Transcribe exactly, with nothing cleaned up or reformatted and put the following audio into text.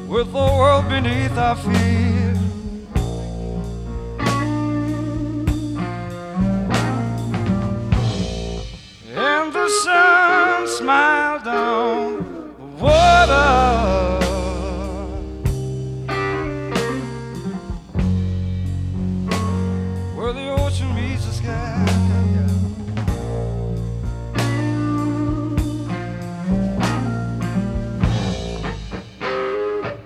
with the world beneath our feet. And the sun smiles